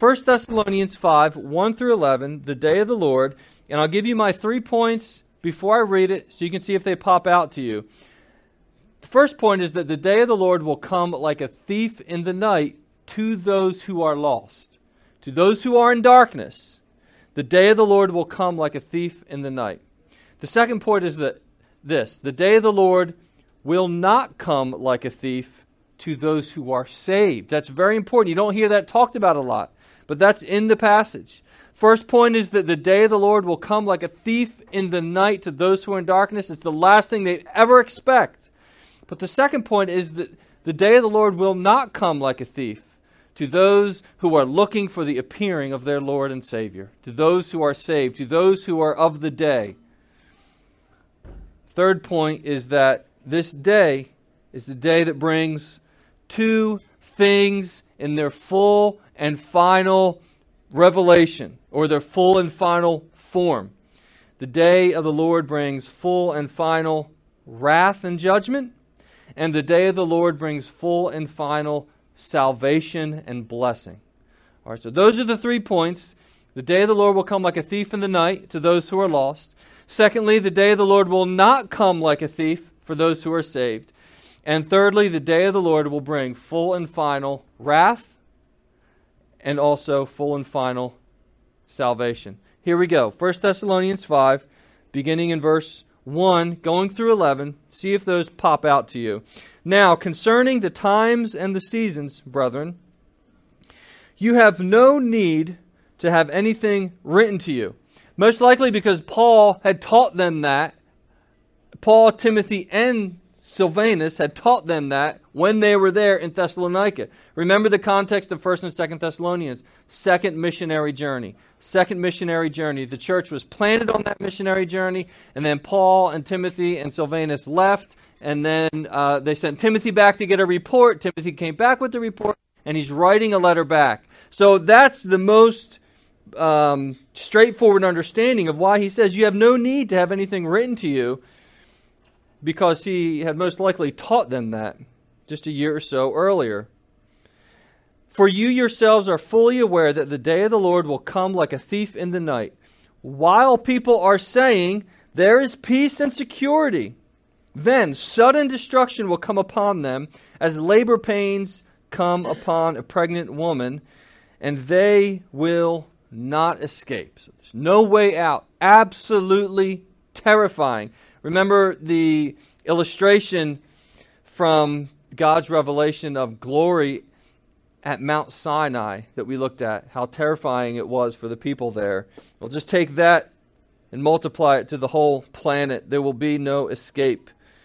1 Thessalonians 5, 1 through 11, the day of the Lord. And I'll give you my 3 points before I read it so you can see if they pop out to you. The first point is that the day of the Lord will come like a thief in the night to those who are lost. To those who are in darkness, the day of the Lord will come like a thief in the night. The second point is that the day of the Lord will not come like a thief to those who are saved. That's very important. You don't hear that talked about a lot, but that's in the passage. First point is that the day of the Lord will come like a thief in the night to those who are in darkness. It's the last thing they ever expect. But the second point is that the day of the Lord will not come like a thief to those who are looking for the appearing of their Lord and Savior, to those who are saved, to those who are of the day. Third point is that this day is the day that brings 2 things in their full and final revelation, or their full and final form. The day of the Lord brings full and final wrath and judgment, and the day of the Lord brings full and final salvation and blessing. All right, so those are the 3 points. The day of the Lord will come like a thief in the night to those who are lost. Secondly, the day of the Lord will not come like a thief for those who are saved. And thirdly, the day of the Lord will bring full and final wrath and also full and final salvation. Here we go. 1 Thessalonians 5, beginning in verse 1, going through 11. See if those pop out to you. Now, concerning the times and the seasons, brethren, you have no need to have anything written to you. Most likely because Paul had taught them that. Paul, Timothy, and Silvanus had taught them that when they were there in Thessalonica. Remember the context of 1st and 2nd Thessalonians. Second missionary journey. The church was planted on that missionary journey, and then Paul and Timothy and Silvanus left, and then they sent Timothy back to get a report. Timothy came back with the report, and he's writing a letter back. So that's the most straightforward understanding of why he says you have no need to have anything written to you, because he had most likely taught them that just a year or so earlier. For you yourselves are fully aware that the day of the Lord will come like a thief in the night. While people are saying there is peace and security, then sudden destruction will come upon them as labor pains come upon a pregnant woman, and they will not escape. So there's no way out. Absolutely terrifying. Remember the illustration from God's revelation of glory at Mount Sinai that we looked at, how terrifying it was for the people there. We'll just take that and multiply it to the whole planet. There will be no escape.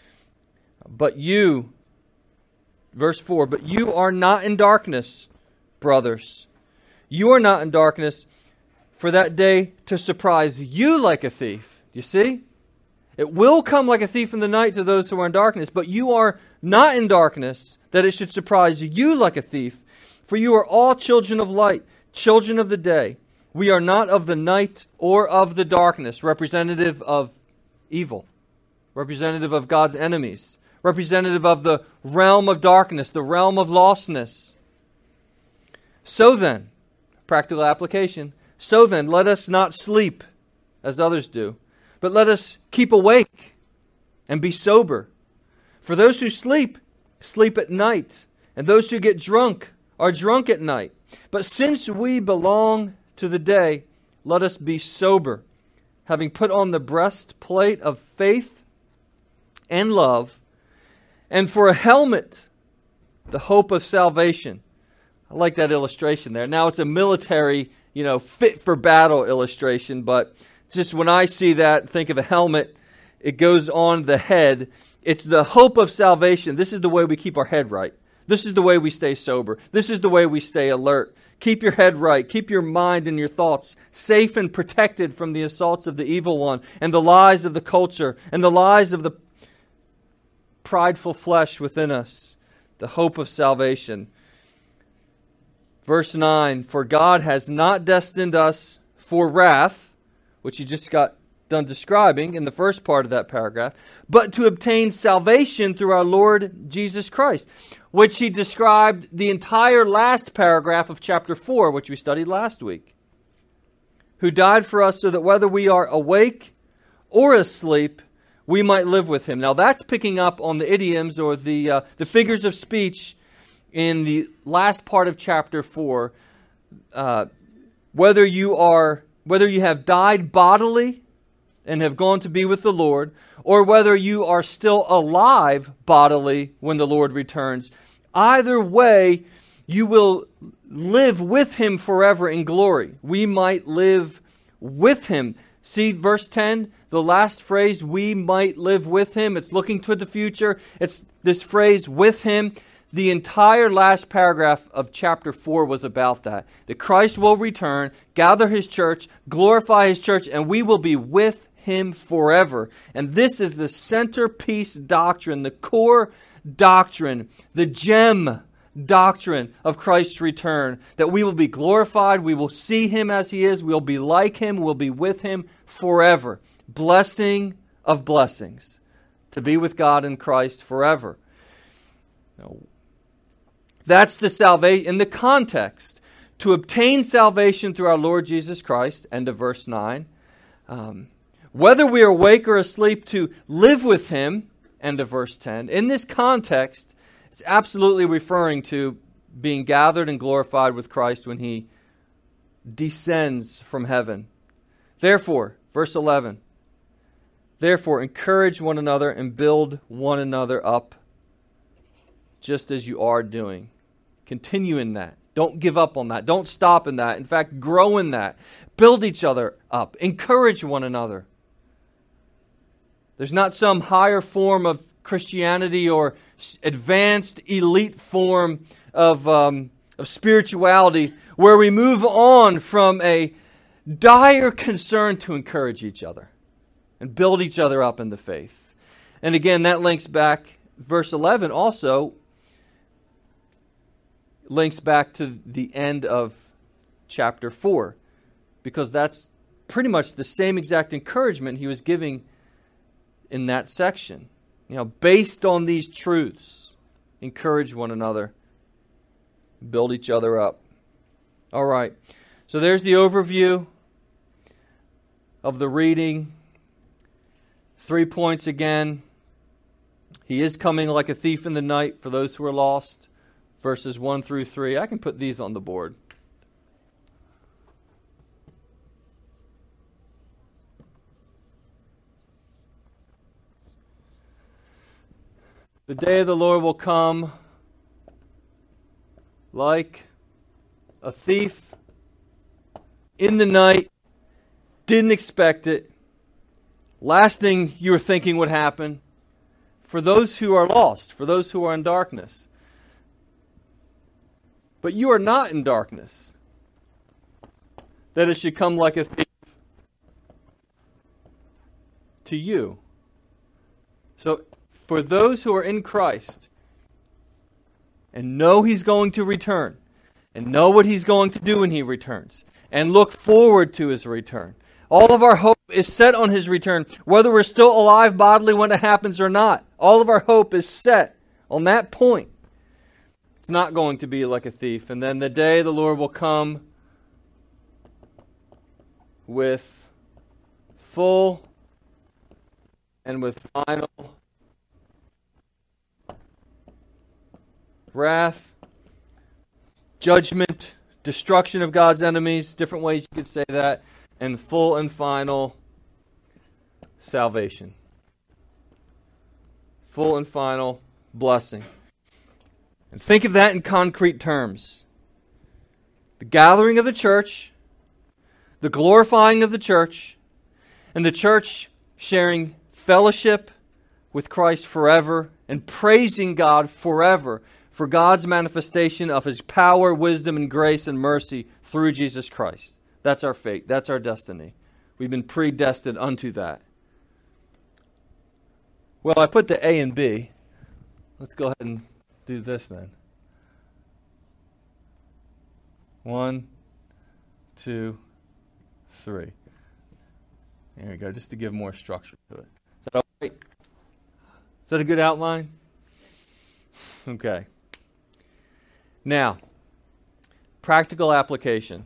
But you, verse 4, but you are not in darkness, brothers. You are not in darkness for that day to surprise you like a thief. You see? It will come like a thief in the night to those who are in darkness, but you are not in darkness that it should surprise you like a thief. For you are all children of light, children of the day. We are not of the night or of the darkness, representative of evil, representative of God's enemies, representative of the realm of darkness, the realm of lostness. So then, practical application, so then let us not sleep as others do, but let us keep awake and be sober. For those who sleep, sleep at night, and those who get drunk are drunk at night. But since we belong to the day, let us be sober, having put on the breastplate of faith and love, and for a helmet, the hope of salvation. I like that illustration there. Now it's a military, fit for battle illustration, but just when I see that, think of a helmet, it goes on the head. It's the hope of salvation. This is the way we keep our head right. This is the way we stay sober. This is the way we stay alert. Keep your head right. Keep your mind and your thoughts safe and protected from the assaults of the evil one and the lies of the culture and the lies of the prideful flesh within us. The hope of salvation. Verse 9, for God has not destined us for wrath, which you just got done describing in the first part of that paragraph, but to obtain salvation through our Lord Jesus Christ, which he described the entire last paragraph of chapter 4, which we studied last week, who died for us so that whether we are awake or asleep, we might live with him. Now that's picking up on the idioms or the figures of speech in the last part of chapter 4. Whether you have died bodily and have gone to be with the Lord, or whether you are still alive bodily when the Lord returns, either way, you will live with him forever in glory. We might live with him. See verse 10, the last phrase, we might live with him. It's looking toward the future. It's this phrase, with him. The entire last paragraph of chapter 4 was about that. That Christ will return, gather his church, glorify his church, and we will be with him forever. And this is the centerpiece doctrine, the core doctrine, the gem doctrine of Christ's return, that we will be glorified, we will see him as he is, we'll be like him, we'll be with him forever. Blessing of blessings, to be with God in Christ forever. Now, that's the salvation in the context. To obtain salvation through our Lord Jesus Christ, end of verse 9. Whether we are awake or asleep, to live with him, end of verse 10. In this context, it's absolutely referring to being gathered and glorified with Christ when he descends from heaven. Therefore, verse 11, therefore encourage one another and build one another up, just as you are doing. Continue in that. Don't give up on that. Don't stop in that. In fact, grow in that. Build each other up. Encourage one another. There's not some higher form of Christianity or advanced elite form of spirituality where we move on from a dire concern to encourage each other and build each other up in the faith. And again, that links back, verse 11 also links back to the end of chapter 4, because that's pretty much the same exact encouragement he was giving in that section. You know, based on these truths, encourage one another, build each other up. All right, so there's the overview of the reading. 3 points again. He is coming like a thief in the night for those who are lost. Verses 1 through 3. I can put these on the board. The day of the Lord will come like a thief in the night. Didn't expect it. Last thing you were thinking would happen. For those who are lost, for those who are in darkness. But you are not in darkness, that it should come like a thief to you. So, for those who are in Christ and know he's going to return and know what he's going to do when he returns and look forward to his return, all of our hope is set on his return, whether we're still alive bodily when it happens or not. All of our hope is set on that point. It's not going to be like a thief. And then the day the Lord will come with full and with final wrath, judgment, destruction of God's enemies, different ways you could say that, and full and final salvation. Full and final blessing. And think of that in concrete terms. The gathering of the church, the glorifying of the church, and the church sharing fellowship with Christ forever and praising God forever for God's manifestation of his power, wisdom, and grace and mercy through Jesus Christ. That's our fate. That's our destiny. We've been predestined unto that. Well, I put the A and B. Let's go ahead and do this then. 1, 2, 3. There we go, just to give more structure to it. Is that all right? Is that a good outline? Okay. Now, practical application.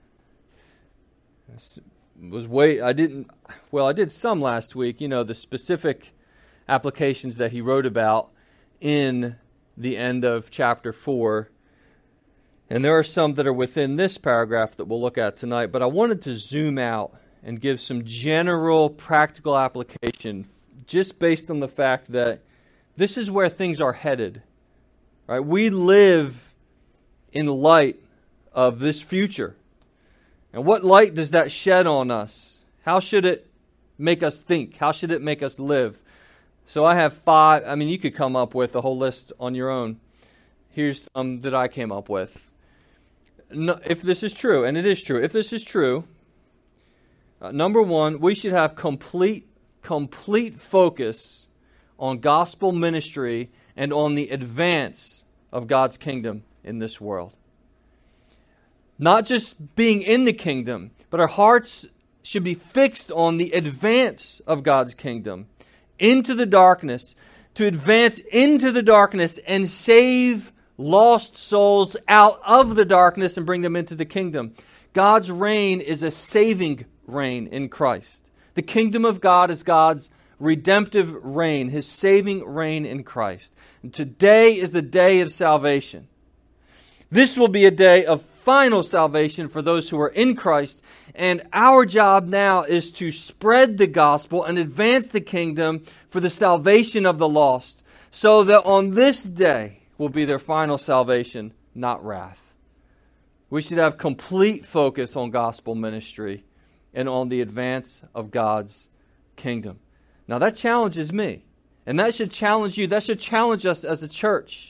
I did some last week, the specific applications that he wrote about in the end of chapter 4. And there are some that are within this paragraph that we'll look at tonight, but I wanted to zoom out and give some general practical application just based on the fact that this is where things are headed. Right? We live in light of this future. And what light does that shed on us? How should it make us think? How should it make us live? So I have 5. You could come up with a whole list on your own. Here's some that I came up with. No, if this is true, and it is true, if this is true, number 1, we should have complete focus on gospel ministry and on the advance of God's kingdom in this world. Not just being in the kingdom, but our hearts should be fixed on the advance of God's kingdom into the darkness, to advance into the darkness and save lost souls out of the darkness and bring them into the kingdom. God's reign is a saving reign in Christ. The kingdom of God is God's redemptive reign, His saving reign in Christ. And today is the day of salvation. This will be a day of final salvation for those who are in Christ, and our job now is to spread the gospel and advance the kingdom for the salvation of the lost, so that on this day will be their final salvation, not wrath. We should have complete focus on gospel ministry and on the advance of God's kingdom. Now that challenges me, and that should challenge you. That should challenge us as a church.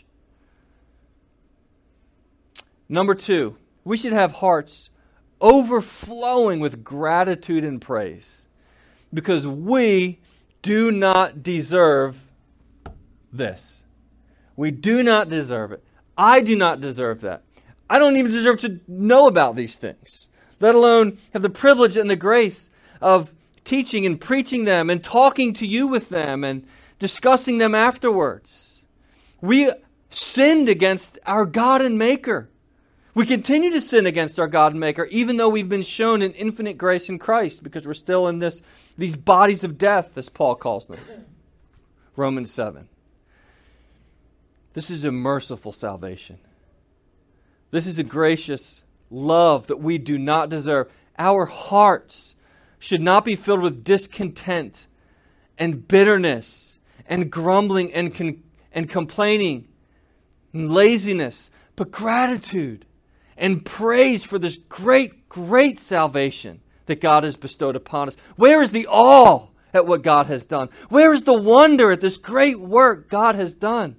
Number 2, we should have hearts overflowing with gratitude and praise, because we do not deserve this. We do not deserve it. I do not deserve that. I don't even deserve to know about these things, let alone have the privilege and the grace of teaching and preaching them and talking to you with them and discussing them afterwards. We sinned against our God and Maker. We continue to sin against our God and Maker, even though we've been shown an infinite grace in Christ, because we're still in these bodies of death, as Paul calls them. Romans 7. This is a merciful salvation. This is a gracious love that we do not deserve. Our hearts should not be filled with discontent and bitterness and grumbling and complaining and laziness, but gratitude and praise for this great, great salvation that God has bestowed upon us. Where is the awe at what God has done? Where is the wonder at this great work God has done?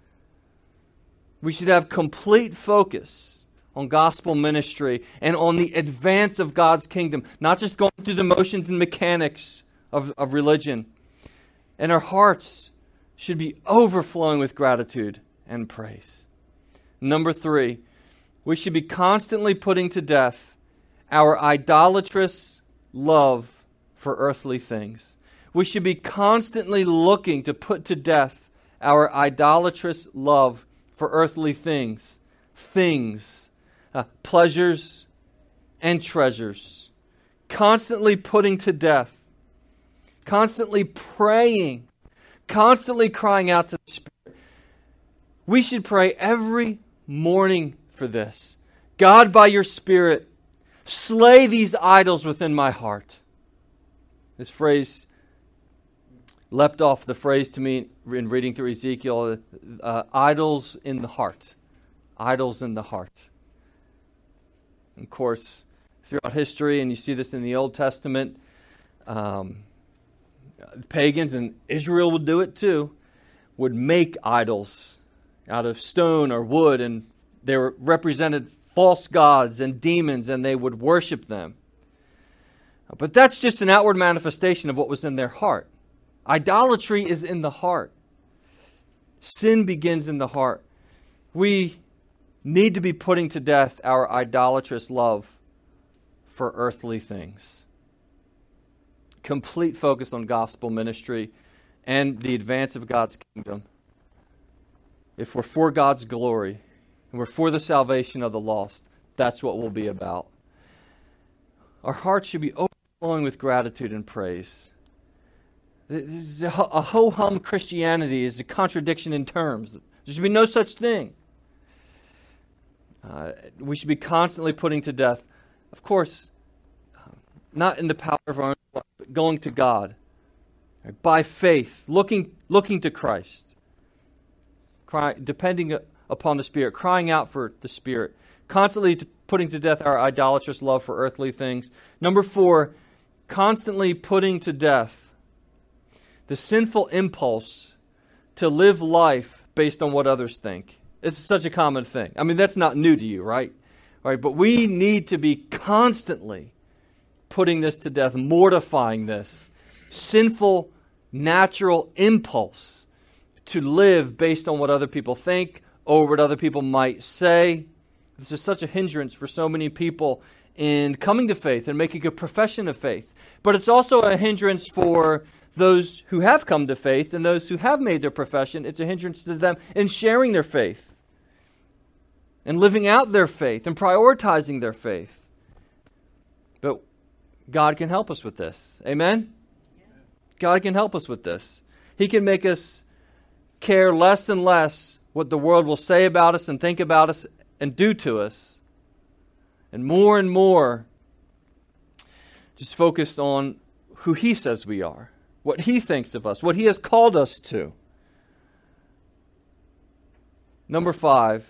We should have complete focus on gospel ministry and on the advance of God's kingdom, not just going through the motions and mechanics of religion. And our hearts should be overflowing with gratitude and praise. Number 3, we should be constantly putting to death our idolatrous love for earthly things. We should be constantly looking to put to death our idolatrous love for earthly things, pleasures and treasures. Constantly putting to death, constantly praying, constantly crying out to the Spirit. We should pray every morning for this. God, by your Spirit, slay these idols within my heart. This phrase leapt off the phrase to me in reading through Ezekiel, idols in the heart. Idols in the heart. Of course, throughout history, and you see this in the Old Testament, pagans, and Israel would do it too, would make idols out of stone or wood, and they represented false gods and demons, and they would worship them. But that's just an outward manifestation of what was in their heart. Idolatry is in the heart. Sin begins in the heart. We need to be putting to death our idolatrous love for earthly things. complete focus on gospel ministry and the advance of God's kingdom, if we're for God's glory and we're for the salvation of the lost, that's what we'll be about. Our hearts should be overflowing with gratitude and praise. A ho-hum Christianity is a contradiction in terms. There should be no such thing. We should be constantly putting to death, of course, not in the power of our own life, but going to God, right, by faith, looking to Christ, depending upon the Spirit, crying out for the Spirit, constantly putting to death our idolatrous love for earthly things. Number 4, constantly putting to death the sinful impulse to live life based on what others think. It's such a common thing. I mean, that's not new to you, right? All right, but we need to be constantly putting this to death, mortifying this sinful, natural impulse to live based on what other people think or what other people might say. This is such a hindrance for so many people in coming to faith and making a profession of faith. But it's also a hindrance for those who have come to faith and those who have made their profession. It's a hindrance to them in sharing their faith and living out their faith and prioritizing their faith. But God can help us with this. Amen? God can help us with this. He can make us care less and less what the world will say about us and think about us and do to us, and more just focused on who He says we are, what He thinks of us, what He has called us to. Number five,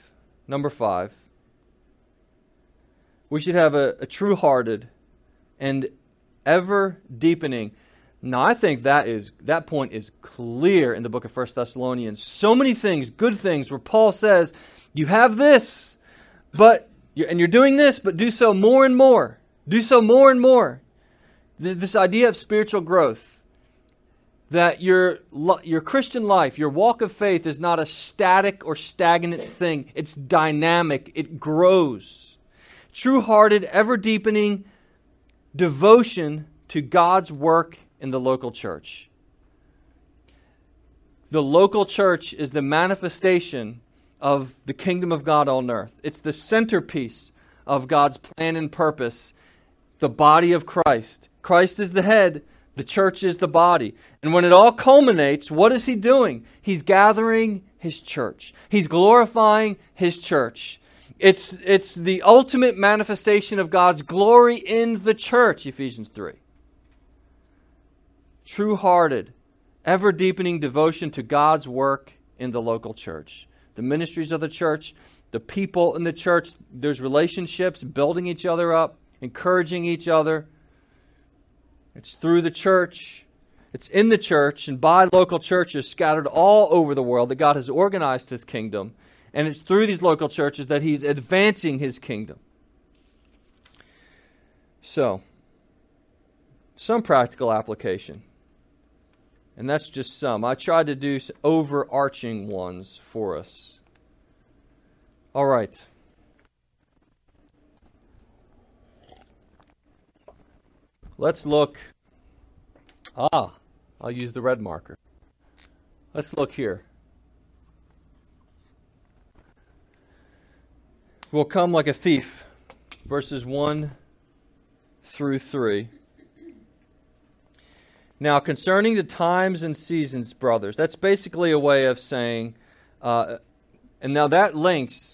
we should have a true-hearted and ever-deepening. Now, I think that point is clear in the book of 1 Thessalonians. So many things, good things, where Paul says, you have this, and you're doing this, but do so more and more. Do so more and more. This idea of spiritual growth, that your Christian life, your walk of faith is not a static or stagnant thing. It's dynamic. It grows. True-hearted, ever-deepening devotion to God's work in the local church. The local church is the manifestation of the kingdom of God on earth. It's the centerpiece of God's plan and purpose, the body of Christ. Christ is the head, the church is the body. And when it all culminates, what is He doing? He's gathering His church. He's glorifying His church. It's the ultimate manifestation of God's glory in the church, Ephesians 3. True-hearted, ever-deepening devotion to God's work in the local church. The ministries of the church, the people in the church, there's relationships, building each other up, encouraging each other. It's through the church, it's in the church, and by local churches scattered all over the world that God has organized His kingdom. And it's through these local churches that He's advancing His kingdom. So, some practical application. And that's just some. I tried to do overarching ones for us. All right. Let's look. I'll use the red marker. Let's look here. Will come like a thief, verses 1 through 3. Now, concerning the times and seasons, brothers, that's basically a way of saying, and now that links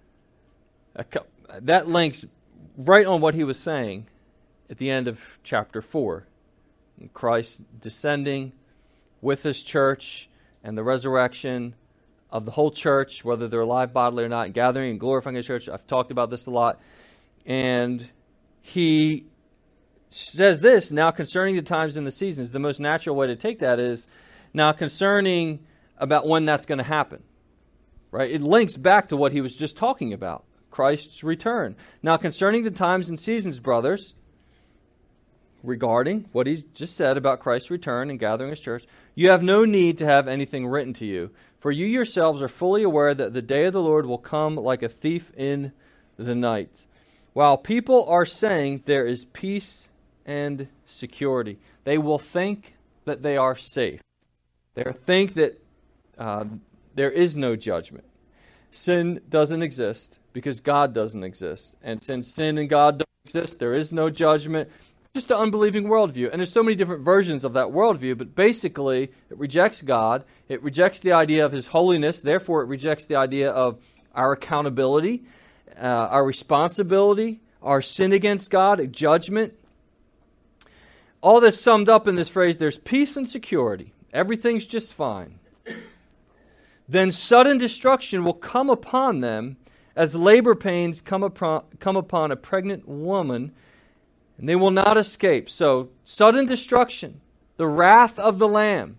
right on what he was saying at the end of chapter 4. Christ descending with His church and the resurrection of the whole church, whether they're alive bodily or not, and gathering and glorifying His church. I've talked about this a lot. And he says this, now concerning the times and the seasons. The most natural way to take that is now concerning about when that's going to happen. Right? It links back to what he was just talking about, Christ's return. Now concerning the times and seasons, brothers, regarding what he just said about Christ's return and gathering His church, you have no need to have anything written to you, for you yourselves are fully aware that the day of the Lord will come like a thief in the night. While people are saying there is peace and security. they will think that they are safe. They'll think that there is no judgment. Sin doesn't exist because God doesn't exist. And since sin and God don't exist, there is no judgment. Just an unbelieving worldview. And there's so many different versions of that worldview, but basically it rejects God. It rejects the idea of His holiness. Therefore, it rejects the idea of our accountability, our responsibility, our sin against God, judgment. All this summed up in this phrase, there's peace and security. Everything's just fine. Then sudden destruction will come upon them as labor pains come upon a pregnant woman, and they will not escape. So, sudden destruction, the wrath of the Lamb,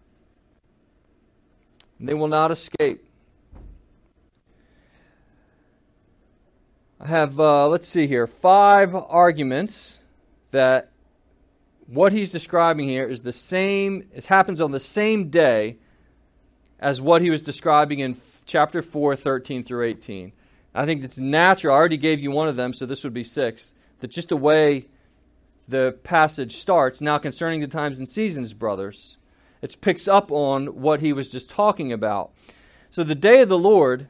and they will not escape. I have, let's see here, 5 arguments that what he's describing here is the same, it happens on the same day as what he was describing in chapter 4, 13 through 18. I think it's natural. I already gave you one of them, so this would be 6. That just the way the passage starts, now concerning the times and seasons, brothers, it picks up on what he was just talking about. So the day of the Lord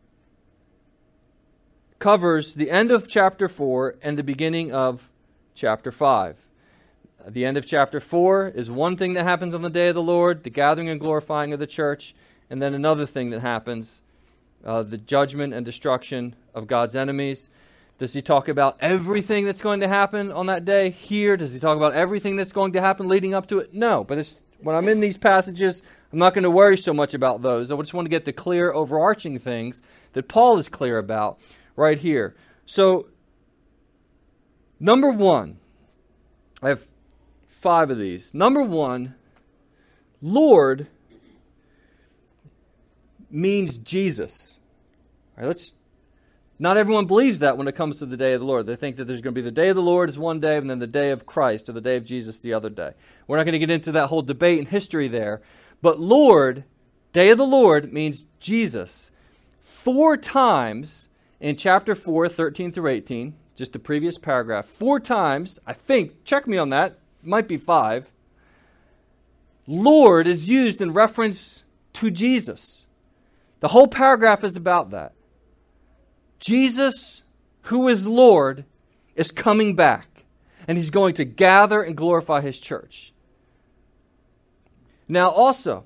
covers the end of chapter 4 and the beginning of chapter 5. The end of chapter 4 is one thing that happens on the day of the Lord, the gathering and glorifying of the church, and then another thing that happens, the judgment and destruction of God's enemies. Does he talk about everything that's going to happen on that day here? Does he talk about everything that's going to happen leading up to it? No, but when I'm in these passages, I'm not going to worry so much about those. I just want to get the clear overarching things that Paul is clear about right here. So, number 1, I have 5 of these. Number 1, Lord means Jesus. All right, not everyone believes that when it comes to the day of the Lord. They think that there's going to be the day of the Lord is one day and then the day of Christ or the day of Jesus the other day. We're not going to get into that whole debate and history there. But Lord, day of the Lord means Jesus. 4 times in chapter 4, 13 through 18, just the previous paragraph, 4 times, I think, check me on that, might be 5, Lord is used in reference to Jesus. The whole paragraph is about that. Jesus, who is Lord, is coming back, and He's going to gather and glorify His church. Now also,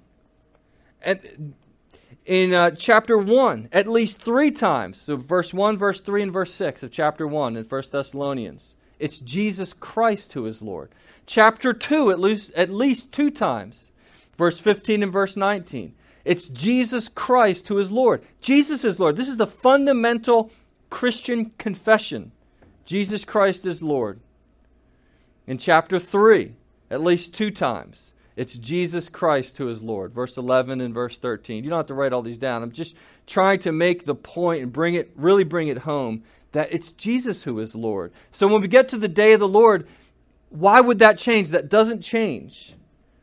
in chapter 1, at least 3 times, so verse 1, verse 3, and verse 6 of chapter 1 in 1 Thessalonians, it's Jesus Christ who is Lord. Chapter 2, at least 2 times, verse 15 and verse 19, it's Jesus Christ who is Lord. Jesus is Lord. This is the fundamental Christian confession. Jesus Christ is Lord. In chapter 3, at least 2 times, it's Jesus Christ who is Lord. Verse 11 and verse 13. You don't have to write all these down. I'm just trying to make the point and really bring it home that it's Jesus who is Lord. So when we get to the day of the Lord, why would that change? That doesn't change.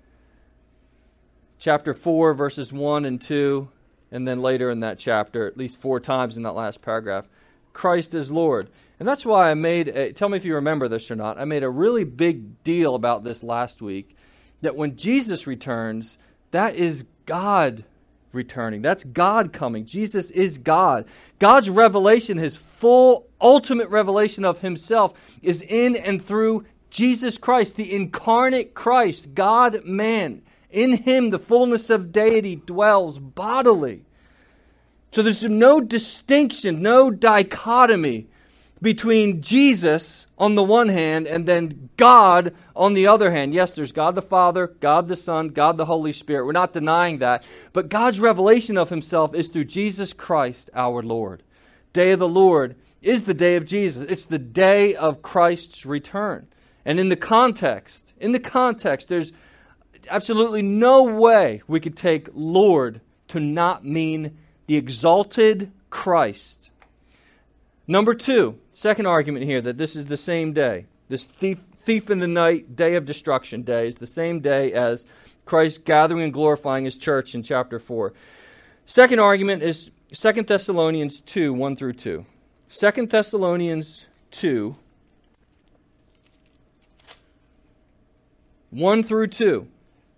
Chapter 4, verses 1 and 2, and then later in that chapter, at least 4 times in that last paragraph, Christ is Lord. And that's why tell me if you remember this or not, I made a really big deal about this last week, that when Jesus returns, that is God returning. That's God coming. Jesus is God. God's revelation, His full, ultimate revelation of Himself, is in and through Jesus Christ, the incarnate Christ, God-man. In Him, the fullness of deity dwells bodily. So there's no distinction, no dichotomy between Jesus on the one hand and then God on the other hand. Yes, there's God the Father, God the Son, God the Holy Spirit. We're not denying that. But God's revelation of Himself is through Jesus Christ, our Lord. Day of the Lord is the day of Jesus. It's the day of Christ's return. And in the context, there's absolutely no way we could take Lord to not mean the exalted Christ. Number 2, second argument here, that this is the same day. This thief in the night, day of destruction day, is the same day as Christ gathering and glorifying His church in chapter 4. Second argument is 2 Thessalonians 2, 1 through 2. 2 Thessalonians 2, 1 through 2,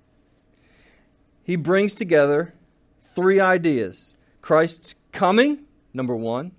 he brings together three ideas. Christ's coming, number 1.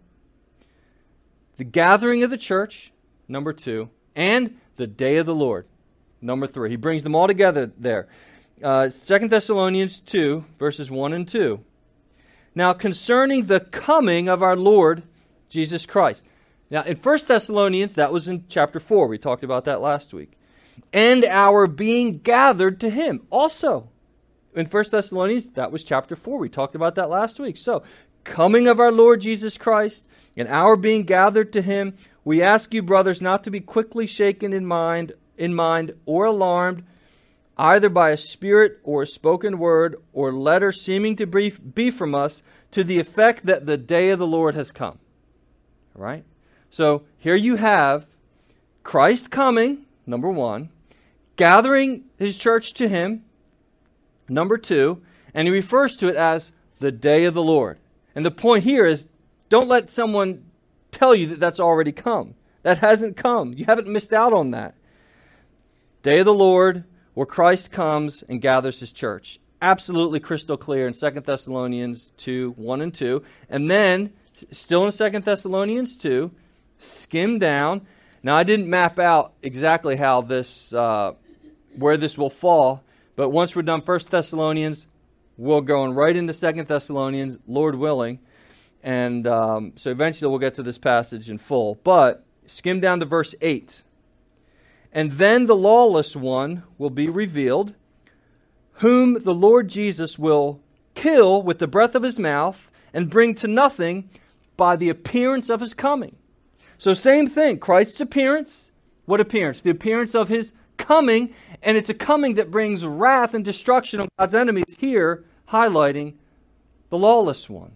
The gathering of the church, number 2. And the day of the Lord, number 3. He brings them all together there. 2 Thessalonians 2, verses 1 and 2. Now, concerning the coming of our Lord Jesus Christ. Now, in 1 Thessalonians, that was in chapter 4. We talked about that last week. And our being gathered to him. Also, in 1 Thessalonians, that was chapter 4. We talked about that last week. So, coming of our Lord Jesus Christ and our being gathered to him, we ask you, brothers, not to be quickly shaken in mind or alarmed, either by a spirit or a spoken word or letter seeming to be from us, to the effect that the day of the Lord has come. All right? So here you have Christ coming, number 1, gathering his church to him, number 2, and he refers to it as the day of the Lord. And the point here is, don't let someone tell you that that's already come. That hasn't come. You haven't missed out on that. Day of the Lord, where Christ comes and gathers his church. Absolutely crystal clear in 2 Thessalonians 2, 1 and 2. And then, still in 2 Thessalonians 2, skim down. Now, I didn't map out exactly how this, where this will fall. But once we're done 1 Thessalonians, we'll go right into 2 Thessalonians, Lord willing. And so eventually we'll get to this passage in full. But skim down to verse 8. And then the lawless one will be revealed, whom the Lord Jesus will kill with the breath of his mouth and bring to nothing by the appearance of his coming. So same thing, Christ's appearance. What appearance? The appearance of his coming, and it's a coming that brings wrath and destruction on God's enemies, here highlighting the lawless one.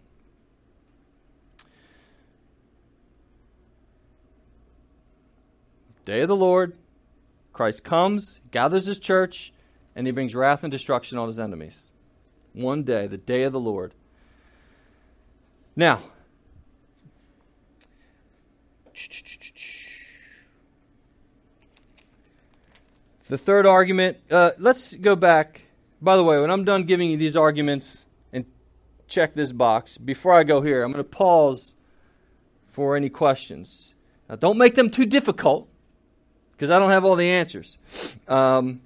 Day of the Lord, Christ comes, gathers his church, and he brings wrath and destruction on his enemies. One day, the day of the Lord. Now, the third argument, let's go back. By the way, when I'm done giving you these arguments and check this box, before I go here, I'm going to pause for any questions. Now, don't make them too difficult, because I don't have all the answers. I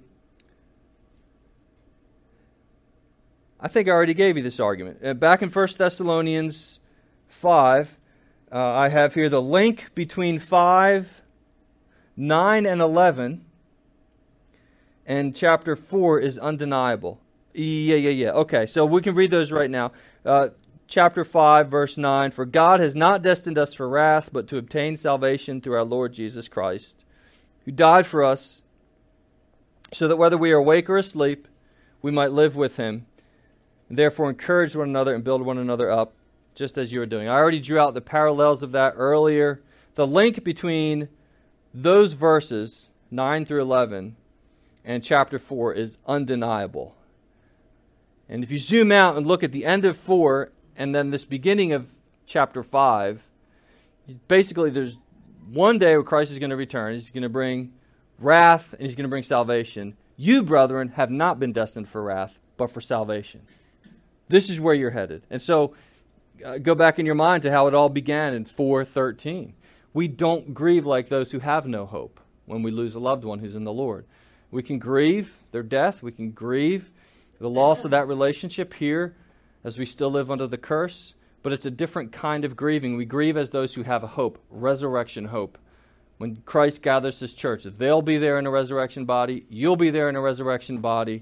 think I already gave you this argument. Back in 1 Thessalonians 5, I have here the link between 5, 9, and 11. And chapter 4 is undeniable. Yeah. Okay, so we can read those right now. Chapter 5, verse 9. For God has not destined us for wrath, but to obtain salvation through our Lord Jesus Christ, who died for us, so that whether we are awake or asleep, we might live with him. And therefore encourage one another and build one another up, just as you are doing. I already drew out the parallels of that earlier. The link between those verses, 9 through 11, and chapter 4 is undeniable. And if you zoom out and look at the end of 4 and then this beginning of chapter 5, basically there's one day where Christ is going to return. He's going to bring wrath and he's going to bring salvation. You, brethren, have not been destined for wrath, but for salvation. This is where you're headed. And so go back in your mind to how it all began in 4:13. We don't grieve like those who have no hope when we lose a loved one who's in the Lord. We can grieve their death. We can grieve the loss of that relationship here as we still live under the curse. But it's a different kind of grieving. We grieve as those who have a hope, resurrection hope. When Christ gathers his church, they'll be there in a resurrection body. You'll be there in a resurrection body.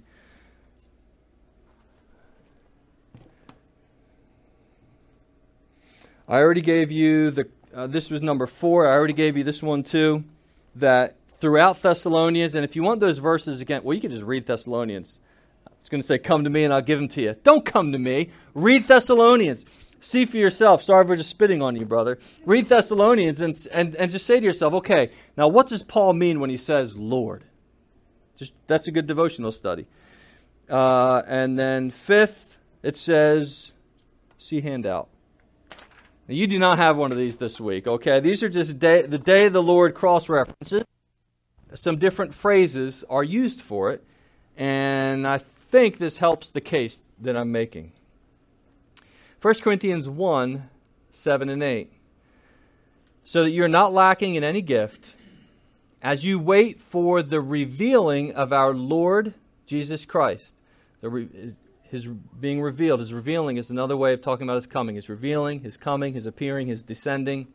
I already gave you this was number 4. I already gave you this one too, that throughout Thessalonians, and if you want those verses again, well, you can just read Thessalonians. It's going to say, come to me and I'll give them to you. Don't come to me. Read Thessalonians. See for yourself. Sorry for just spitting on you, brother. Read Thessalonians and just say to yourself, okay, now what does Paul mean when he says Lord? That's a good devotional study. And then 5th, it says, see handout. Now, you do not have one of these this week, okay? These are just the day of the Lord cross references. some different phrases are used for it, and I think this helps the case that I'm making. 1 Corinthians 1, 7 and 8. So that you're not lacking in any gift, as you wait for the revealing of our Lord Jesus Christ. His being revealed, his revealing is another way of talking about his coming. His revealing, his coming, his appearing, his descending.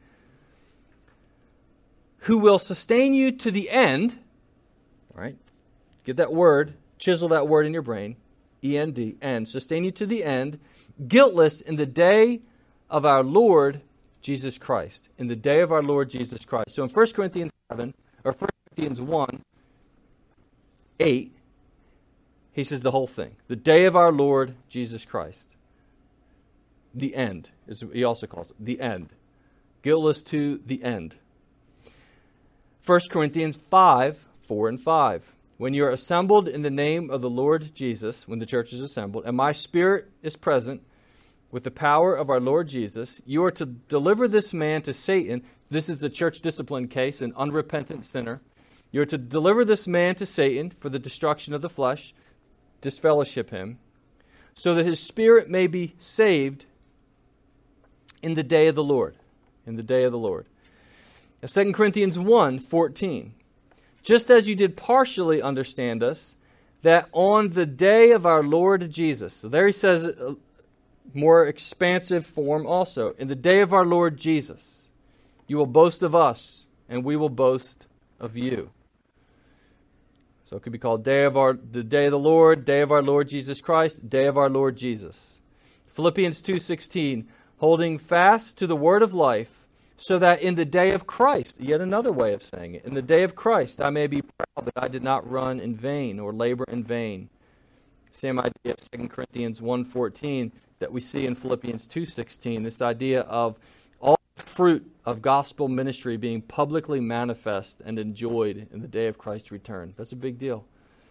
Who will sustain you to the end, right? Get that word, chisel that word in your brain, E-N-D, end. Sustain you to the end, guiltless in the day of our Lord Jesus Christ. In the day of our Lord Jesus Christ. So in 1 Corinthians 7, or 1 Corinthians 1, 8, he says the whole thing. The day of our Lord Jesus Christ. The end, is he also calls it. The end. Guiltless to the end. 1 Corinthians 5, 4 and 5. When you are assembled in the name of the Lord Jesus, when the church is assembled, and my spirit is present with the power of our Lord Jesus, you are to deliver this man to Satan. This is the church discipline case, an unrepentant sinner. You are to deliver this man to Satan for the destruction of the flesh, disfellowship him, so that his spirit may be saved in the day of the Lord. In the day of the Lord. 2 Corinthians 1, 14. Just as you did partially understand us, that on the day of our Lord Jesus. So there he says a more expansive form also. In the day of our Lord Jesus, you will boast of us, and we will boast of you. So it could be called the day of the Lord, day of our Lord Jesus Christ, day of our Lord Jesus. Philippians 2:16, holding fast to the word of life, so that in the day of Christ, yet another way of saying it, in the day of Christ I may be proud that I did not run in vain or labor in vain. Same idea of 2 Corinthians 1:14 that we see in Philippians 2:16, this idea of all the fruit of gospel ministry being publicly manifest and enjoyed in the day of Christ's return. That's a big deal.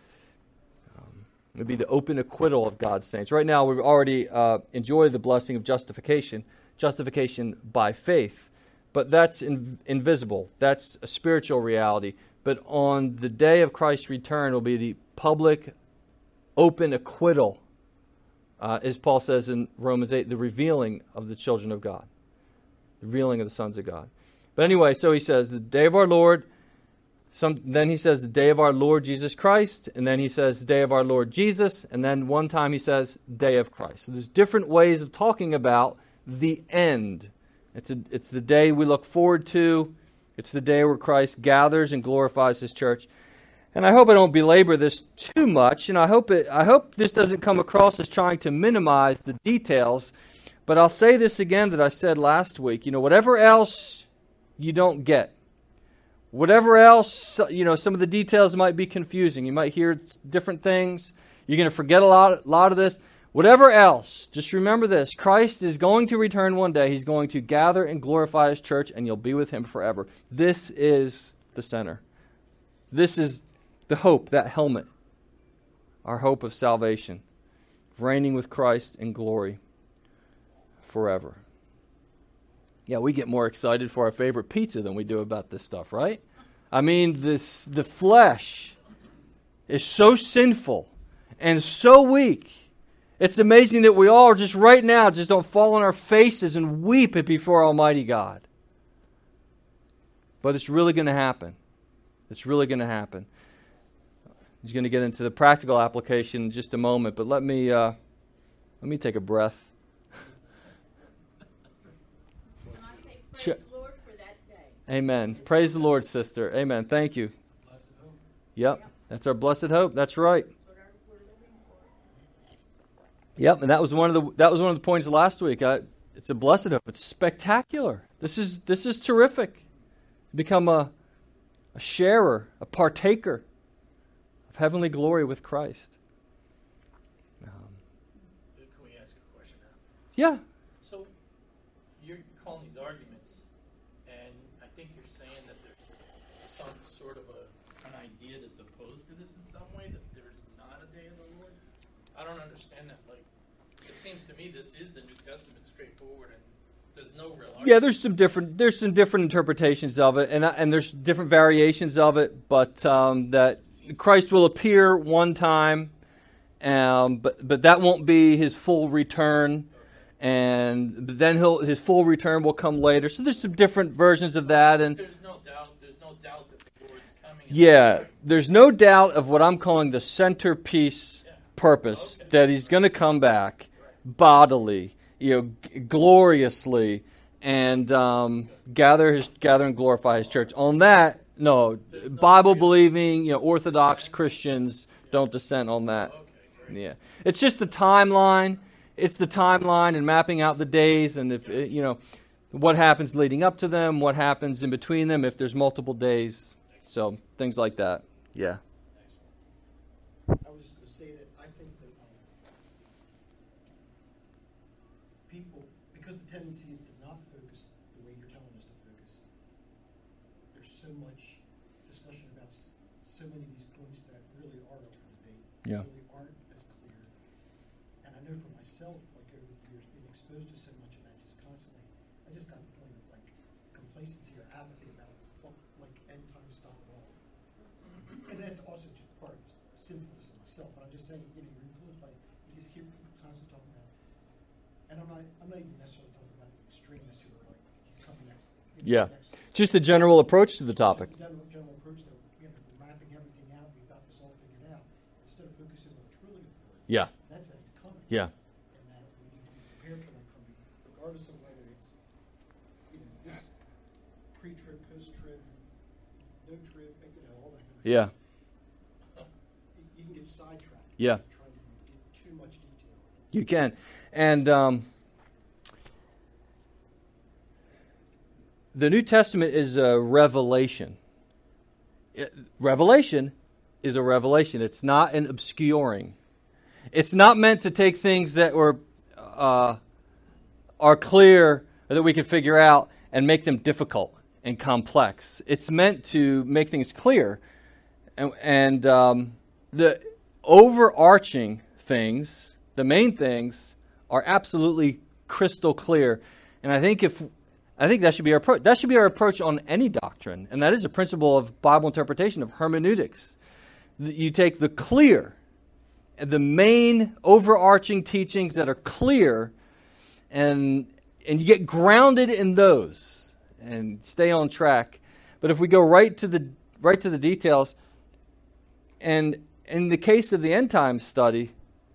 It would be the open acquittal of God's saints. Right now we've already enjoyed the blessing of justification by faith. But that's invisible. That's a spiritual reality. But on the day of Christ's return will be the public, open acquittal, as Paul says in Romans 8, the revealing of the children of God. The revealing of the sons of God. But anyway, so he says, the day of our Lord, then he says, the day of our Lord Jesus Christ, and then he says, the day of our Lord Jesus, and then one time he says, day of Christ. So there's different ways of talking about the end. It's the day we look forward to. It's the day where Christ gathers and glorifies his church. And I hope I don't belabor this too much, and I hope this doesn't come across as trying to minimize the details, but I'll say this again that I said last week. Whatever else you don't get, whatever else, some of the details might be confusing. You might hear different things. You're going to forget a lot of this. Whatever else, just remember this. Christ is going to return one day. He's going to gather and glorify his church, and you'll be with him forever. This is the center. This is the hope, that helmet. Our hope of salvation. Reigning with Christ in glory forever. Yeah, we get more excited for our favorite pizza than we do about this stuff, right? I mean, the flesh is so sinful and so weak. It's amazing that we all just right now just don't fall on our faces and weep it before Almighty God. But it's really going to happen. It's really going to happen. He's going to get into the practical application in just a moment, but let me take a breath. Can I say praise the Lord for that day? Amen. Praise the Lord, sister. Amen. Thank you. Blessed hope. Yep. That's our blessed hope. That's right. Yep, and that was one of the points last week. It's a blessed hope. It's spectacular. This is terrific. Become a sharer, a partaker of heavenly glory with Christ. Can we ask a question now? Yeah. So you're calling these arguments, and I think you're saying that there's some sort of an idea that's opposed to this in some way, that there's not a day of the Lord. I don't understand that. Like, it seems to me this is the New Testament straightforward, and there's no real Yeah, argument. there's some different interpretations of it, and there's different variations of it. But that Christ will appear one time, but that won't be his full return, and then his full return will come later. So there's some different versions of that, and There's no doubt that the Lord's coming. yeah, there's no doubt of what I'm calling the centerpiece purpose, Okay. that he's going to come back bodily, gloriously, and gather and glorify his church. On that, no, Bible believing, Orthodox Christians don't dissent on that. Okay, great. Yeah, it's just the timeline. It's the timeline and mapping out the days, and if what happens leading up to them, what happens in between them, if there's multiple days, so things like that. Yeah. I was just going to say that I think that people, because the tendency is to not focus the way you're telling us to focus, there's so much discussion about so many of these points that really are up for debate. Yeah. Really aren't as clear. And I know for myself, like over the years, being exposed to so much of that just constantly, I just got to the point of like complacency or apathy about like end time stuff at all. And that's also just part of sinfulness in myself. But I'm just saying, you're influenced by, you just hear people constantly talking about, and I'm not even necessarily talking about the extremists who are like, he's coming next. Yeah. Next, Just the general approach to the topic. just the general approach that we're mapping everything out. We've got this all figured out. Instead of focusing on what's really important. Yeah. That's that he's coming. Yeah. And that we need to be prepared for that coming, regardless of whether it's this pre-trib, post-trib, no trib, all that kind of stuff. Yeah. You can get sidetracked. Yeah. Trying to get too much detail. You can. And the New Testament is a revelation. Revelation is a revelation. It's not an obscuring. It's not meant to take things that are clear, that we can figure out, and make them difficult and complex. It's meant to make things clear. And the overarching things, the main things, are absolutely crystal clear. And I think that should be our approach. That should be our approach on any doctrine. And that is a principle of Bible interpretation, of hermeneutics. You take the clear, the main overarching teachings that are clear, and you get grounded in those and stay on track. But if we go right to the details, and in the case of the end times study,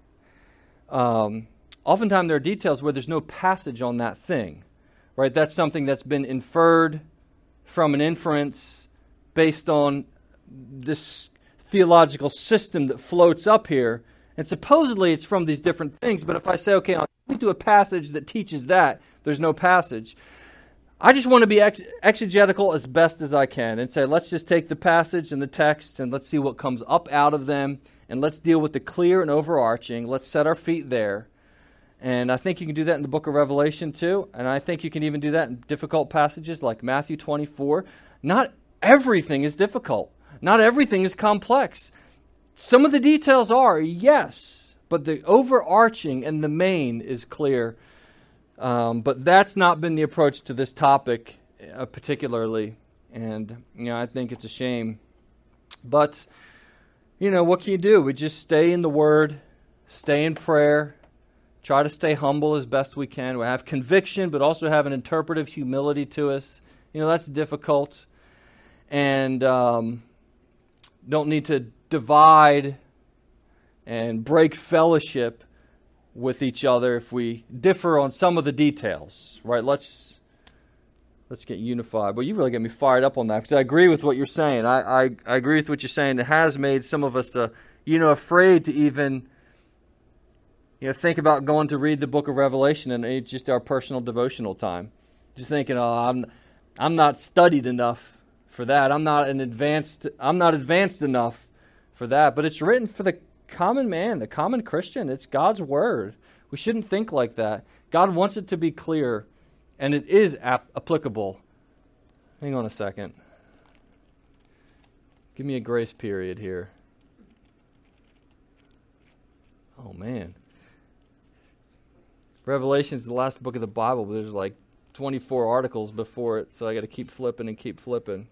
oftentimes there are details where there's no passage on that thing, right? That's something that's been inferred from an inference based on this theological system that floats up here. And supposedly it's from these different things, but if I say, okay, I'll point to a passage that teaches that, there's no passage. I just want to be exegetical as best as I can and say, let's just take the passage and the text and let's see what comes up out of them, and let's deal with the clear and overarching. Let's set our feet there. And I think you can do that in the book of Revelation too, and I think you can even do that in difficult passages like Matthew 24. Not everything is difficult. Not everything is complex. Some of the details are, yes, but the overarching and the main is clear. But that's not been the approach to this topic particularly, and I think it's a shame. But what can you do? We just stay in the Word, stay in prayer, try to stay humble as best we can. We have conviction, but also have an interpretive humility to us. That's difficult, and don't need to divide and break fellowship with each other if we differ on some of the details, right? Let's get unified. Well, you really get me fired up on that, because I agree with what you're saying. I agree with what you're saying. It has made some of us, afraid to even, think about going to read the book of Revelation, and it's just our personal devotional time. Just thinking, I'm not studied enough for that. I'm not advanced enough for that. But it's written for the common man, the common Christian. It's God's word. We shouldn't think like that. God wants it to be clear, and it is applicable. Hang on a second. Give me a grace period here. Oh, man. Revelation is the last book of the Bible, but there's like 24 articles before it, so I got to keep flipping and keep flipping.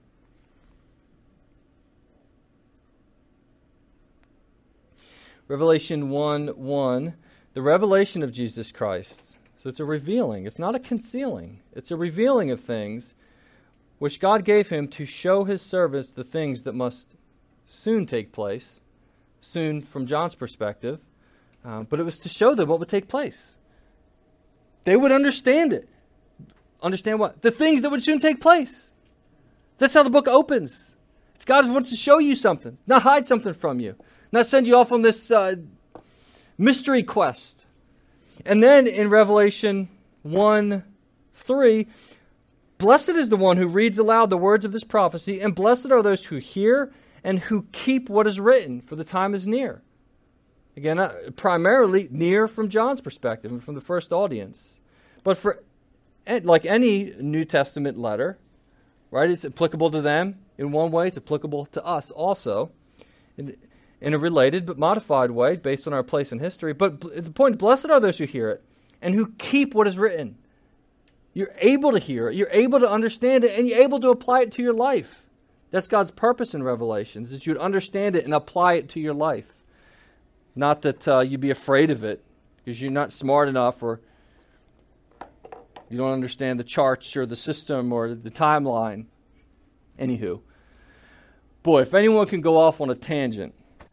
Revelation 1:1, the revelation of Jesus Christ. So it's a revealing. It's not a concealing. It's a revealing of things which God gave him to show his servants the things that must soon take place. Soon from John's perspective. But it was to show them what would take place. They would understand it. Understand what? The things that would soon take place. That's how the book opens. It's God wants to show you something, not hide something from you, not send you off on this mystery quest. And then in Revelation 1:3, blessed is the one who reads aloud the words of this prophecy, and blessed are those who hear and who keep what is written, for the time is near. Again, primarily near from John's perspective and from the first audience. But for like any New Testament letter, right, it's applicable to them in one way. It's applicable to us also in a related but modified way based on our place in history. But the point, blessed are those who hear it and who keep what is written. You're able to hear it. You're able to understand it, and you're able to apply it to your life. That's God's purpose in Revelations, is you'd understand it and apply it to your life. Not that you'd be afraid of it because you're not smart enough, or you don't understand the charts or the system or the timeline. Anywho. Boy, if anyone can go off on a tangent,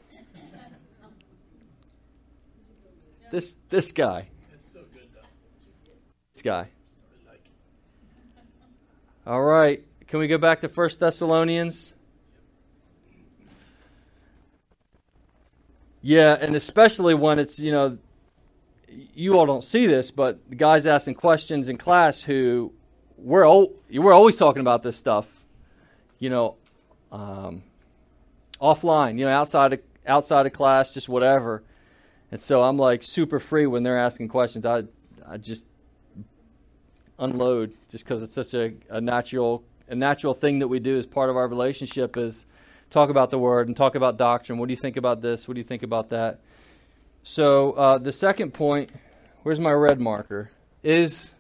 this guy. It's so good, though. This guy. I like it. All right. Can we go back to 1 Thessalonians? Yeah, and especially when it's, you all don't see this, but the guys asking questions in class who we're always talking about this stuff, offline, outside of class, just whatever. And so I'm like super free when they're asking questions. I just unload just because it's such a natural thing that we do as part of our relationship is talk about the Word and talk about doctrine. What do you think about this? What do you think about that? So the second point, where's my red marker, is,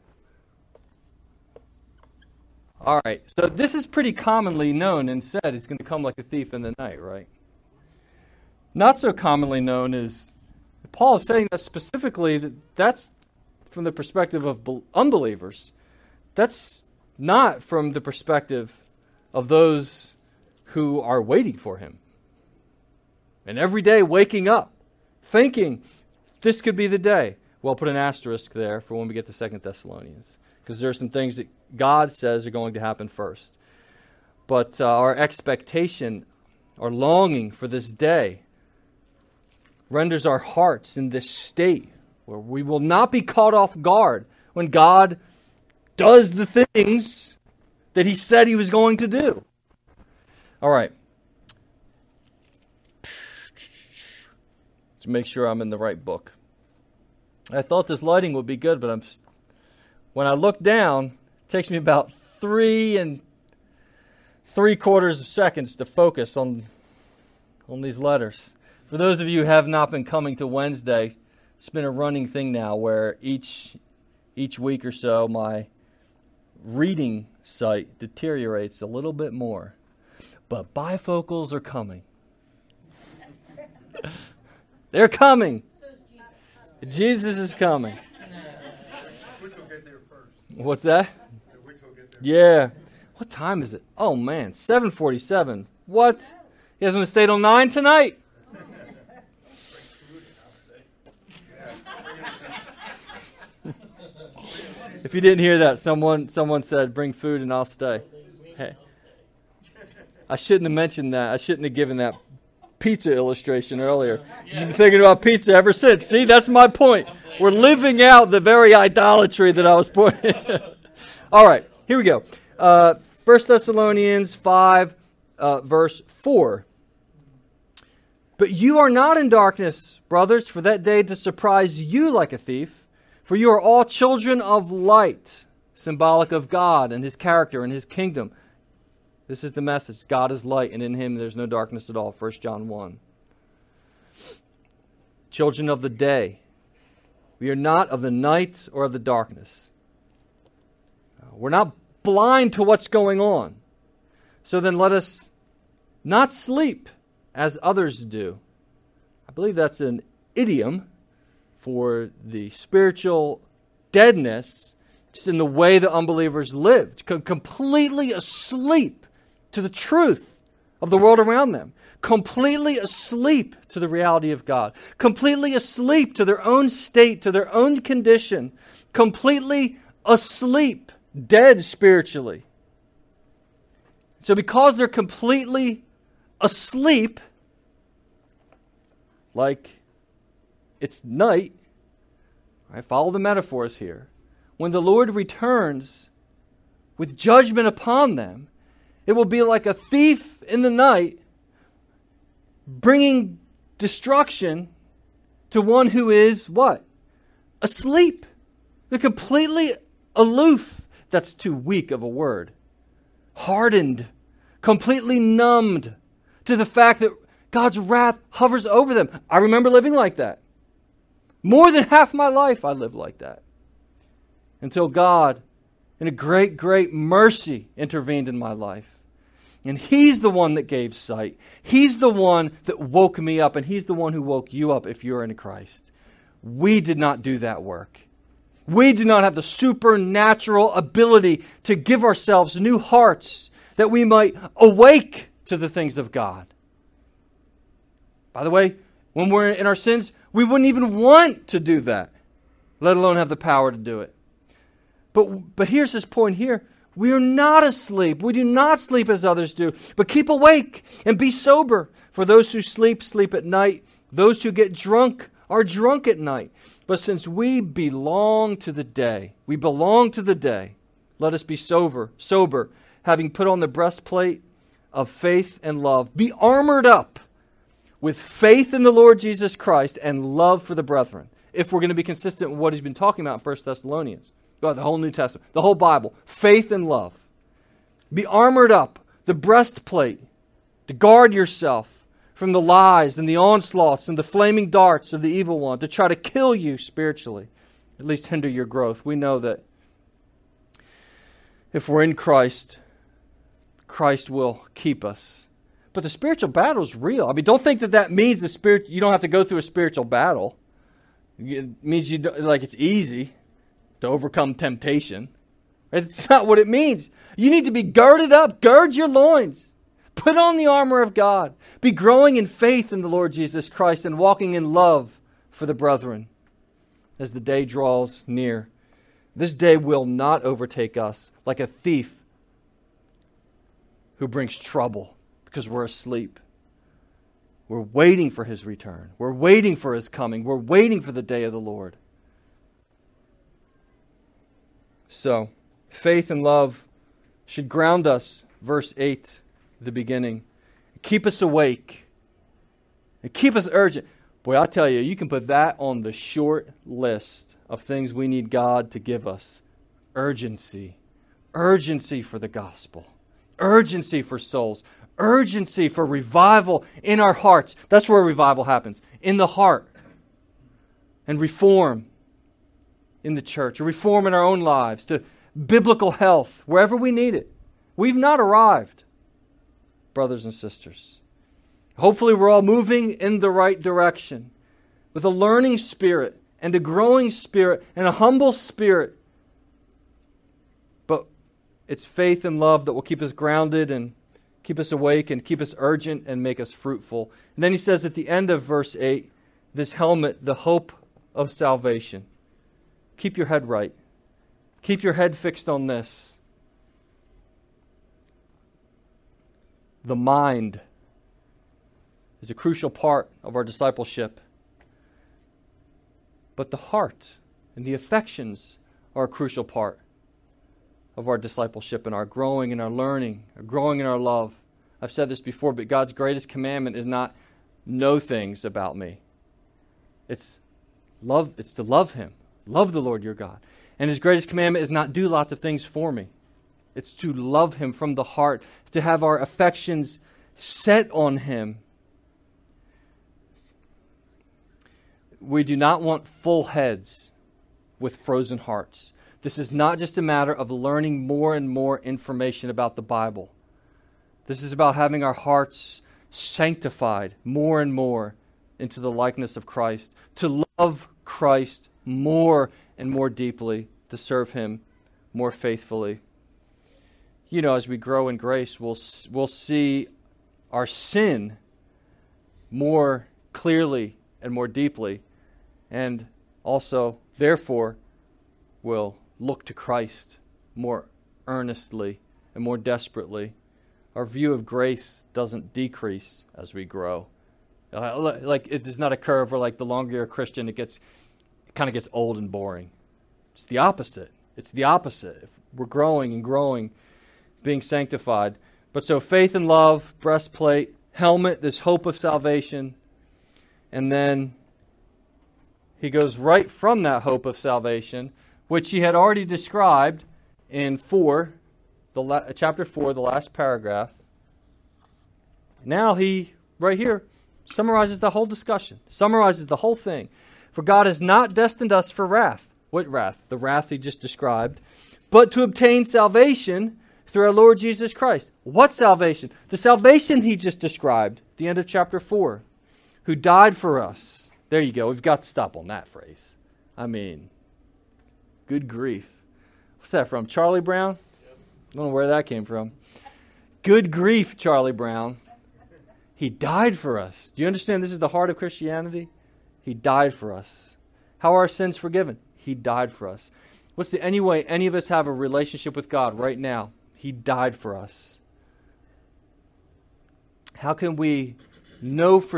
all right, so this is pretty commonly known and said he's going to come like a thief in the night, right? Not so commonly known is, Paul is saying that specifically, that's from the perspective of unbelievers. That's not from the perspective of those who are waiting for him. And every day waking up, thinking, this could be the day. Well, put an asterisk there for when we get to 2 Thessalonians, because there are some things that God says are going to happen first. But our expectation, our longing for this day, renders our hearts in this state where we will not be caught off guard when God does the things that he said he was going to do. All right. To make sure I'm in the right book. I thought this lighting would be good, but when I look down, it takes me about 3 3/4 seconds to focus on these letters. For those of you who have not been coming to Wednesday, it's been a running thing now where each week or so my reading sight deteriorates a little bit more. But bifocals are coming. They're coming. Jesus is coming. Which will get there first. What's that? Which will get there Yeah. What time is it? Oh, man. 7:47. What? You guys want to stay till 9 tonight? If you didn't hear that, someone said, bring food and I'll stay. Hey. I shouldn't have mentioned that. I shouldn't have given that pizza illustration earlier. You've been thinking about pizza ever since. See, that's my point. We're living out the very idolatry that I was pointing. All right, here we go. 1 Thessalonians 5, verse 4. But you are not in darkness, brothers, for that day to surprise you like a thief. For you are all children of light, symbolic of God and his character and his kingdom. This is the message. God is light, and in him there's no darkness at all. 1 John 1. Children of the day. We are not of the night or of the darkness. We're not blind to what's going on. So then let us not sleep as others do. I believe that's an idiom for the spiritual deadness just in the way that unbelievers lived, completely asleep to the truth of the world around them, completely asleep to the reality of God, completely asleep to their own state, to their own condition, completely asleep, dead spiritually. So because they're completely asleep, like it's night, I follow the metaphors here. When the Lord returns with judgment upon them, it will be like a thief in the night bringing destruction to one who is what? Asleep. They're completely aloof. That's too weak of a word. Hardened, completely numbed to the fact that God's wrath hovers over them. I remember living like that. More than half my life I lived like that. Until God, in a great, great mercy, intervened in my life. And He's the one that gave sight. He's the one that woke me up, and He's the one who woke you up if you're in Christ. We did not do that work. We do not have the supernatural ability to give ourselves new hearts that we might awake to the things of God. By the way, when we're in our sins, we wouldn't even want to do that, let alone have the power to do it. But here's his point here. We are not asleep. We do not sleep as others do, but keep awake and be sober. For those who sleep, sleep at night. Those who get drunk are drunk at night. But since we belong to the day, let us be sober, having put on the breastplate of faith and love. Be armored up with faith in the Lord Jesus Christ and love for the brethren. If we're going to be consistent with what he's been talking about in 1 Thessalonians. The whole New Testament, the whole Bible, faith and love. Be armored up, the breastplate, to guard yourself from the lies and the onslaughts and the flaming darts of the evil one, to try to kill you spiritually, at least hinder your growth. We know that if we're in Christ, Christ will keep us. But the spiritual battle is real. I mean, don't think that means you don't have to go through a spiritual battle. It means it's easy to overcome temptation. It's not what it means. You need to be girded up. Gird your loins. Put on the armor of God. Be growing in faith in the Lord Jesus Christ and walking in love for the brethren as the day draws near. This day will not overtake us like a thief who brings trouble because we're asleep. We're waiting for his return. We're waiting for his coming. We're waiting for the day of the Lord. So, faith and love should ground us, verse 8, the beginning. Keep us awake. And keep us urgent. Boy, I tell you, you can put that on the short list of things we need God to give us. Urgency. Urgency for the gospel. Urgency for souls. Urgency for revival in our hearts. That's where revival happens. In the heart. And reform in the church, a reform in our own lives, to biblical health, wherever we need it. We've not arrived, brothers and sisters. Hopefully we're all moving in the right direction with a learning spirit and a growing spirit and a humble spirit. But it's faith and love that will keep us grounded and keep us awake and keep us urgent and make us fruitful. And then he says at the end of verse 8, this helmet, the hope of salvation. Keep your head right. Keep your head fixed on this. The mind is a crucial part of our discipleship. But the heart and the affections are a crucial part of our discipleship and our growing and our learning, our growing in our love. I've said this before, but God's greatest commandment is not know things about me. It's to love him. Love the Lord your God. And his greatest commandment is not do lots of things for me. It's to love him from the heart, to have our affections set on him. We do not want full heads with frozen hearts. This is not just a matter of learning more and more information about the Bible. This is about having our hearts sanctified more and more into the likeness of Christ, to love Christ more and more deeply, to serve Him more faithfully. You know, as we grow in grace, we'll see our sin more clearly and more deeply, and also, therefore, will look to Christ more earnestly and more desperately. Our view of grace doesn't decrease as we grow. Like it is not a curve where, like, the longer you're a Christian, it kind of gets old and boring. It's the opposite. It's the opposite. If we're growing and growing, being sanctified. But so faith and love, breastplate, helmet, this hope of salvation, and then he goes right from that hope of salvation, which he had already described in chapter 4, the last paragraph. Now he, right here, summarizes the whole discussion, summarizes the whole thing. For God has not destined us for wrath. What wrath? The wrath he just described. But to obtain salvation through our Lord Jesus Christ. What salvation? The salvation he just described, the end of chapter 4, who died for us. There you go. We've got to stop on that phrase. I mean, good grief. What's that from? Charlie Brown? I don't know where that came from. Good grief, Charlie Brown. He died for us. Do you understand this is the heart of Christianity? He died for us. How are our sins forgiven? He died for us. What's the any way any of us have a relationship with God right now? He died for us. How can we know for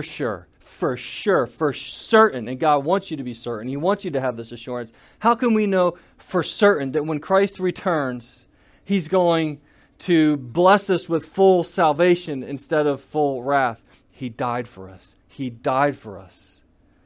certain, and God wants you to be certain, He wants you to have this assurance. How can we know for certain that when Christ returns, He's going to bless us with full salvation instead of full wrath? He died for us. He died for us.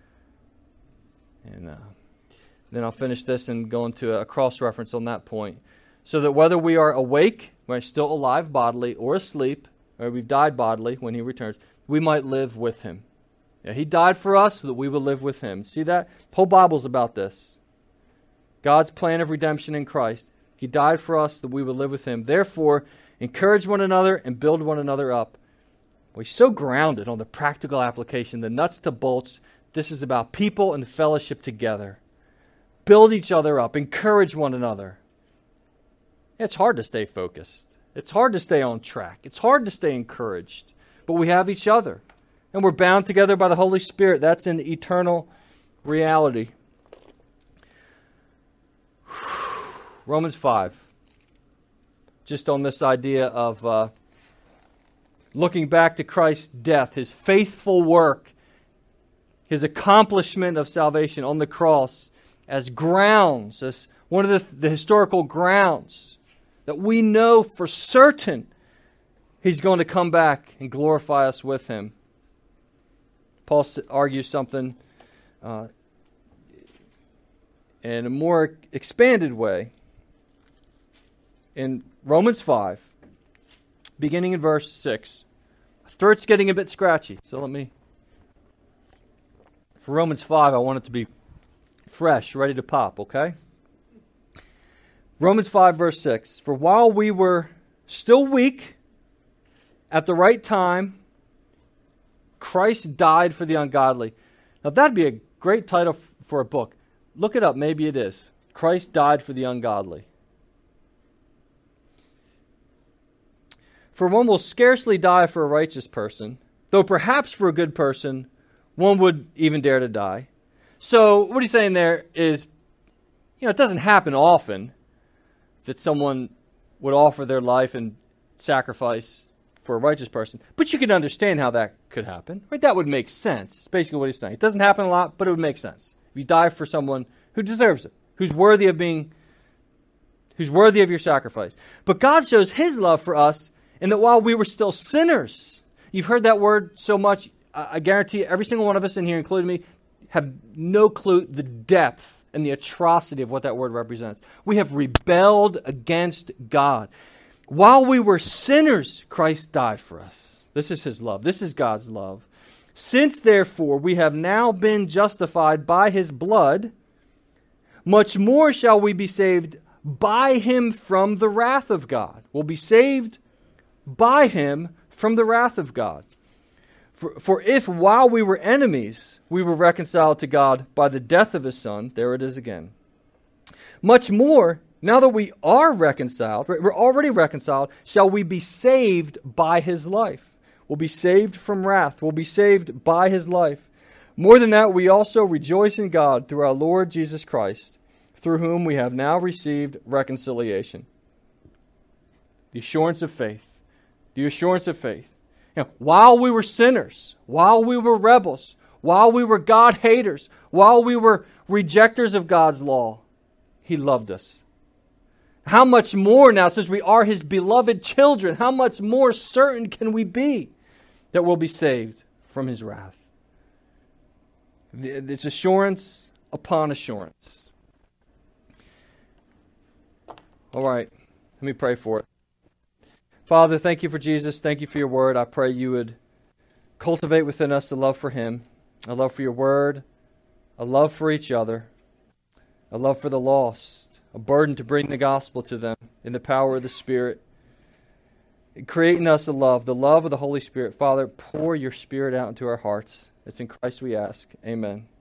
And then I'll finish this and go into a cross-reference on that point. So that whether we are awake, we're still alive bodily, or asleep, or we've died bodily when He returns, we might live with Him. Yeah, He died for us so that we would live with Him. See that? The whole Bible's about this. God's plan of redemption in Christ. He died for us that we would live with Him. Therefore, encourage one another and build one another up. We're so grounded on the practical application, the nuts to bolts. This is about people and fellowship together. Build each other up. Encourage one another. It's hard to stay focused. It's hard to stay on track. It's hard to stay encouraged. But we have each other. And we're bound together by the Holy Spirit. That's an eternal reality. Romans 5. Just on this idea of looking back to Christ's death, His faithful work, His accomplishment of salvation on the cross as grounds, as one of the historical grounds that we know for certain He's going to come back and glorify us with Him. Paul argues something in a more expanded way in Romans 5, beginning in verse 6. My throat's getting a bit scratchy, so for Romans 5, I want it to be fresh, ready to pop, okay? Romans 5, verse 6. For while we were still weak, at the right time, Christ died for the ungodly. Now that'd be a great title for a book. Look it up, maybe it is. Christ died for the ungodly. For one will scarcely die for a righteous person, though perhaps for a good person, one would even dare to die. So what he's saying there is, it doesn't happen often that someone would offer their life and sacrifice for a righteous person. But you can understand how that could happen, right? That would make sense. It's basically what he's saying. It doesn't happen a lot, but it would make sense. If you die for someone who deserves it, who's worthy of your sacrifice. But God shows His love for us in that while we were still sinners, you've heard that word so much, I guarantee every single one of us in here, including me, have no clue the depth and the atrocity of what that word represents. We have rebelled against God. While we were sinners, Christ died for us. This is His love. This is God's love. Since, therefore, we have now been justified by His blood, much more shall we be saved by him from the wrath of God. We'll be saved by him from the wrath of God. For if while we were enemies, we were reconciled to God by the death of his Son, there it is again. Much more, now that we are reconciled, we're already reconciled, shall we be saved by his life. We'll be saved from wrath. We'll be saved by his life. More than that, we also rejoice in God through our Lord Jesus Christ, through whom we have now received reconciliation. The assurance of faith. The assurance of faith. While we were sinners, while we were rebels, while we were God haters, while we were rejectors of God's law, he loved us. How much more now, since we are his beloved children, how much more certain can we be that we'll be saved from his wrath? It's assurance upon assurance. All right, let me pray for it. Father, thank you for Jesus. Thank you for your word. I pray you would cultivate within us a love for him, a love for your word, a love for each other, a love for the lost, a burden to bring the gospel to them in the power of the Spirit. Create in us the love of the Holy Spirit. Father, pour your Spirit out into our hearts. It's in Christ we ask. Amen.